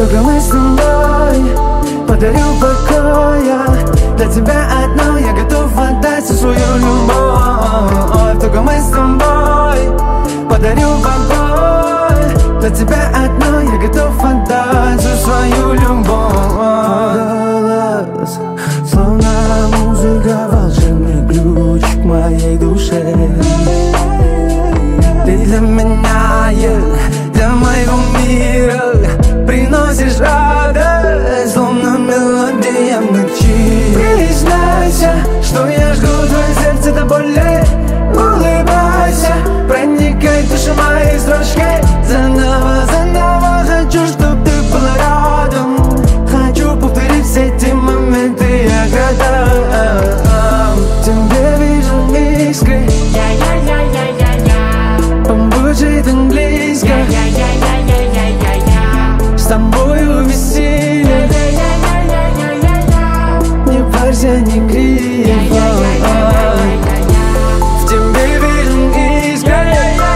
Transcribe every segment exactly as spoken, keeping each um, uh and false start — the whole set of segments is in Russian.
только мы с тобой. Подарю покоя для тебя одно, я готов отдать всю свою любовь. Только мы с тобой. Подарю покой для тебя одно, я готов отдать всю свою любовь. Голос, словно музыка, волшебный ключ к моей душе. Ты для меня, для моего мира приносишь радость, словно мелодия в ночи. Признайся, что я жгу твое сердце до боли. Улыбайся, проникай в душу моей строчки. Заново, заново хочу, чтоб ты была рядом. Хочу повторить все эти моменты, я готов. Тебе вижу искры, побудет так близко. С тобою веселье, не парься, не грех. В тебе вижу искры,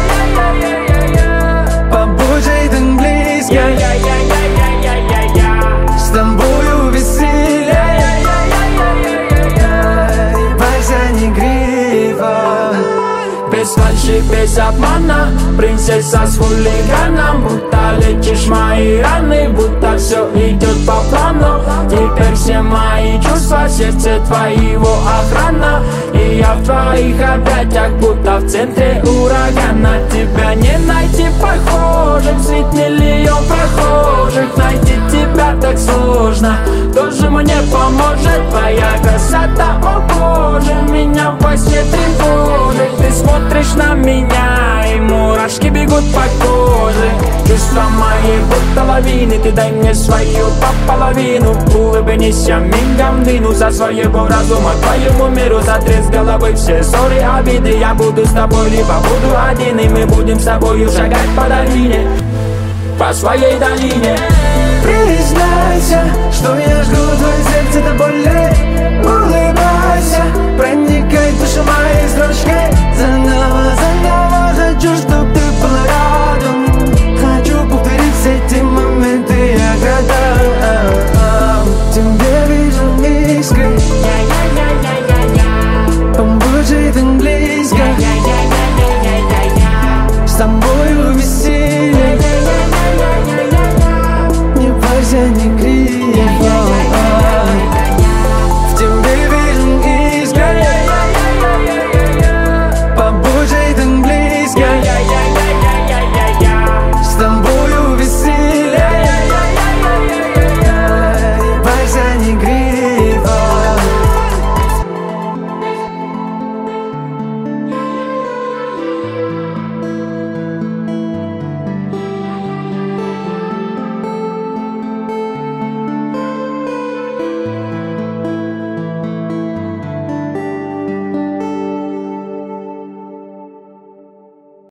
побудет так близко. С тобою веселье, не парься, не грех. Без фальши, без обмана, принцесса с хулиганом. Будто лечишь мои раны, будто все идет по плану. Теперь все мои чувства, сердце твоего охрана. И я в твоих объятиях, будто в центре урагана. Тебя не найти похожих, свет миллион прохожих. Найти тебя так сложно, кто же мне поможет? Твоя красота, о боже, меня во сне тревожит. Ты смотришь на меня, и мурашки бегут по коже. Чувства мои будто лавины, ты дай мне свою по половину. Улыбнись, я мигом двину со своего разума к твоему миру. Сотряс с головы все ссоры, обиды. Я буду с тобой, либо буду один, и мы будем с тобою шагать по долине, по своей долине. Признайся, что я жгу твое сердце до боли.